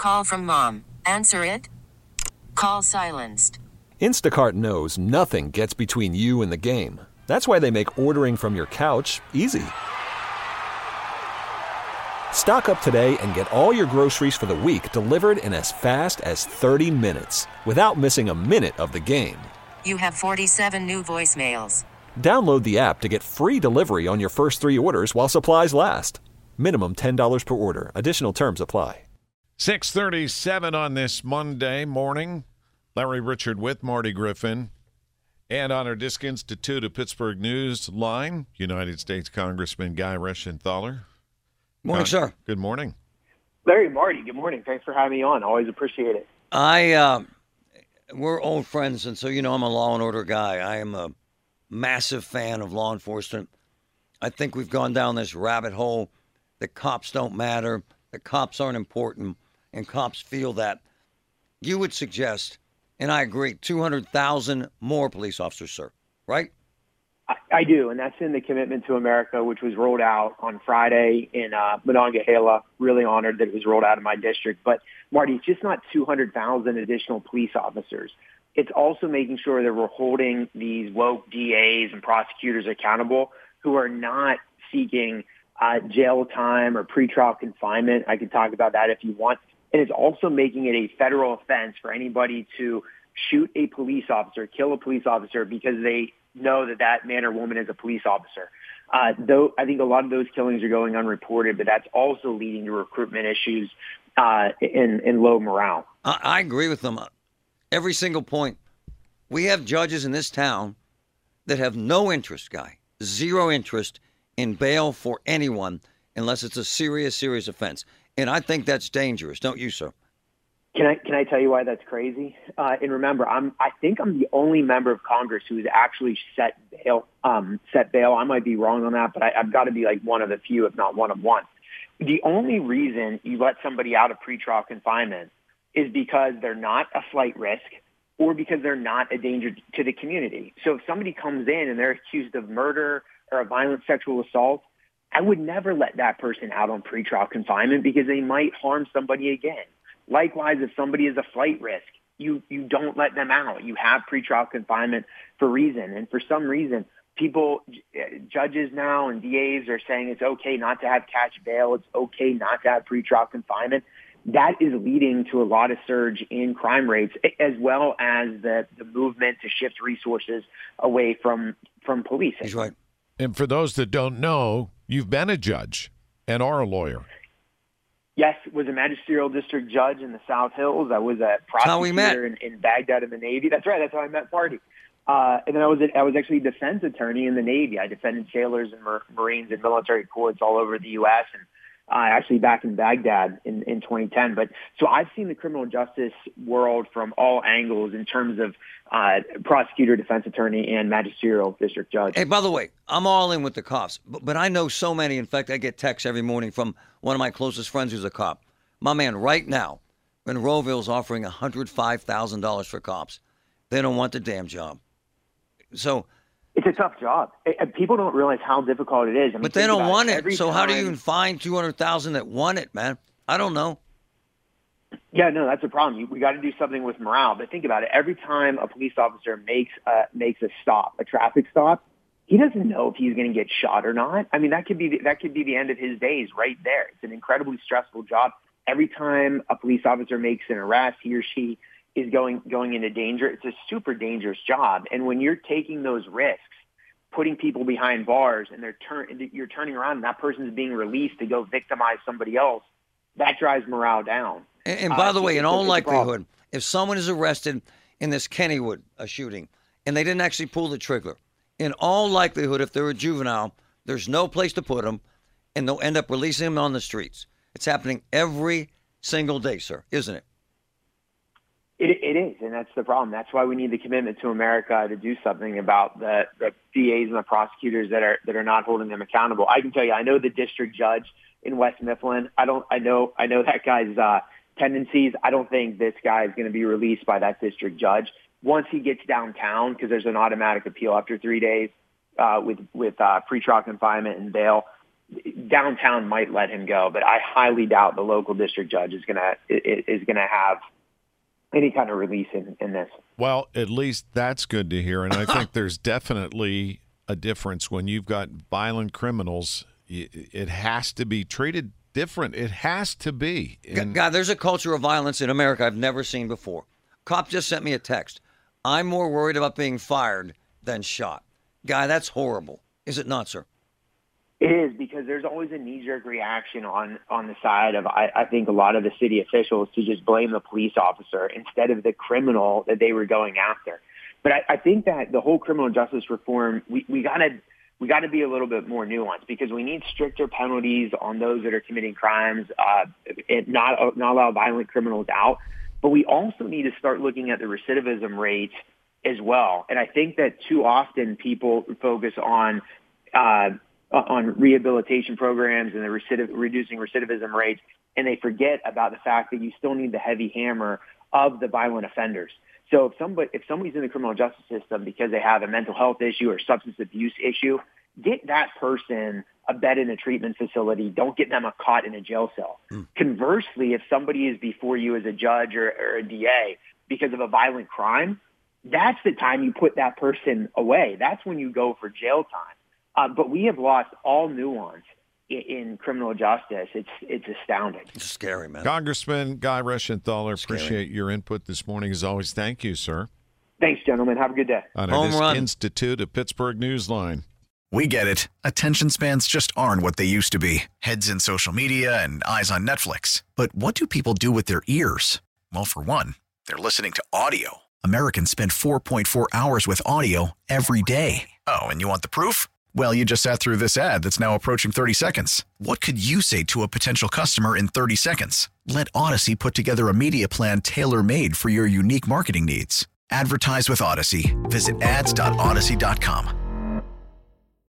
Call from mom. Answer it. Call silenced. Instacart knows nothing gets between you and the game. That's why they make ordering from your couch easy. Stock up today and get all your groceries for the week delivered in as fast as 30 minutes without missing a minute of the game. You have 47 new voicemails. Download the app to get free delivery on your first 3 orders while supplies last. Minimum $10 per order. Additional terms apply. 6:37 on this Monday morning. Larry Richard with Marty Griffin. And on our Disk Institute of Pittsburgh News line, United States Congressman Guy Reschenthaler. Morning, sir. Good morning. Larry, Marty, good morning. Thanks for having me on. Always appreciate it. We're old friends, and so you know I'm a law and order guy. I am a massive fan of law enforcement. I think we've gone down this rabbit hole that cops don't matter, that cops aren't important, and cops feel that. You would suggest, and I agree, 200,000 more police officers, sir, right? I do, and that's in the Commitment to America, which was rolled out on Friday in Monongahela. Really honored that it was rolled out in my district. But, Marty, it's just not 200,000 additional police officers. It's also making sure that we're holding these woke DAs and prosecutors accountable who are not seeking jail time or pretrial confinement. I can talk about that if you want. And it's also making it a federal offense for anybody to shoot a police officer, kill a police officer because they know that that man or woman is a police officer. Though I think a lot of those killings are going unreported, but that's also leading to recruitment issues and low morale. I agree with them. Every single point. We have judges in this town that have no interest, Guy, zero interest in bail for anyone unless it's a serious offense. And I think that's dangerous, don't you, sir? Can I tell you why that's crazy? And remember, I think I'm the only member of Congress who has actually set bail. I might be wrong on that, but I've got to be like one of the few, if not one of one. The only reason you let somebody out of pretrial confinement is because they're not a flight risk or because they're not a danger to the community. So if somebody comes in and they're accused of murder or a violent sexual assault, I would never let that person out on pretrial confinement because they might harm somebody again. Likewise, if somebody is a flight risk, you don't let them out. You have pretrial confinement for a reason. And for some reason, judges now and DAs are saying it's okay not to have catch bail. It's okay not to have pretrial confinement. That is leading to a lot of surge in crime rates, as well as the movement to shift resources away from policing. He's right. And for those that don't know, you've been a judge and are a lawyer. Yes, was a magisterial district judge in the South Hills. I was a prosecutor in Baghdad in the Navy. That's right. That's how I met Marty. And then I was actually a defense attorney in the Navy. I defended sailors and Marines in military courts all over the U.S. and actually back in Baghdad in 2010. But so I've seen the criminal justice world from all angles in terms of prosecutor, defense attorney, and magisterial district judge. Hey, by the way, I'm all in with the cops, but I know so many. In fact, I get texts every morning from one of my closest friends who's a cop. My man, right now, Monroeville's offering $105,000 for cops. They don't want the damn job. So it's a tough job. People don't realize how difficult it is. I mean, but they don't want it. So how do you even find 200,000 that want it, man? I don't know. Yeah, no, that's a problem. We got to do something with morale. But think about it. Every time a police officer makes a stop, a traffic stop, he doesn't know if he's going to get shot or not. I mean, that could be the end of his days right there. It's an incredibly stressful job. Every time a police officer makes an arrest, he or she is going into danger. It's a super dangerous job. And when you're taking those risks, putting people behind bars, and you're turning around and that person's being released to go victimize somebody else, that drives morale down. And by the way, in all likelihood, if someone is arrested in this Kennywood shooting and they didn't actually pull the trigger, in all likelihood, if they're a juvenile, there's no place to put them, and they'll end up releasing them on the streets. It's happening every single day, sir, isn't it? It is, and that's the problem. That's why we need the Commitment to America to do something about the DAs and the prosecutors that are not holding them accountable. I can tell you, I know the district judge in West Mifflin. I know that guy's tendencies. I don't think this guy is going to be released by that district judge once he gets downtown, because there's an automatic appeal after 3 days with pretrial confinement and bail. downtown might let him go, but I highly doubt the local district judge is gonna have any kind of release in this. Well, at least that's good to hear, and I think there's definitely a difference when you've got violent criminals. It has to be treated different. It has to be. God, there's a culture of violence in America I've never seen before. Cop just sent me a text. I'm more worried about being fired than shot. Guy, that's horrible. Is it not, sir? It is, because there's always a knee-jerk reaction on the side of, I think, a lot of the city officials to just blame the police officer instead of the criminal that they were going after. But I think that the whole criminal justice reform, we gotta be a little bit more nuanced, because we need stricter penalties on those that are committing crimes, not allow violent criminals out. But we also need to start looking at the recidivism rates as well. And I think that too often people focus on rehabilitation programs and the reducing recidivism rates, and they forget about the fact that you still need the heavy hammer of the violent offenders. So if somebody's in the criminal justice system because they have a mental health issue or substance abuse issue, get that person a bed in a treatment facility. Don't get them caught in a jail cell. Conversely, if somebody is before you as a judge or a DA because of a violent crime, that's the time you put that person away. That's when you go for jail time. But we have lost all nuance in criminal justice. It's astounding. It's scary, man. Congressman Guy Reschenthaler, appreciate your input this morning. As always, thank you, sir. Thanks, gentlemen. Have a good day. On Home this run. Institute of Pittsburgh Newsline. We get it. Attention spans just aren't what they used to be. Heads in social media and eyes on Netflix. But what do people do with their ears? Well, for one, they're listening to audio. Americans spend 4.4 hours with audio every day. Oh, and you want the proof? Well, you just sat through this ad that's now approaching 30 seconds. What could you say to a potential customer in 30 seconds? Let Odyssey put together a media plan tailor-made for your unique marketing needs. Advertise with Odyssey. Visit ads.odyssey.com.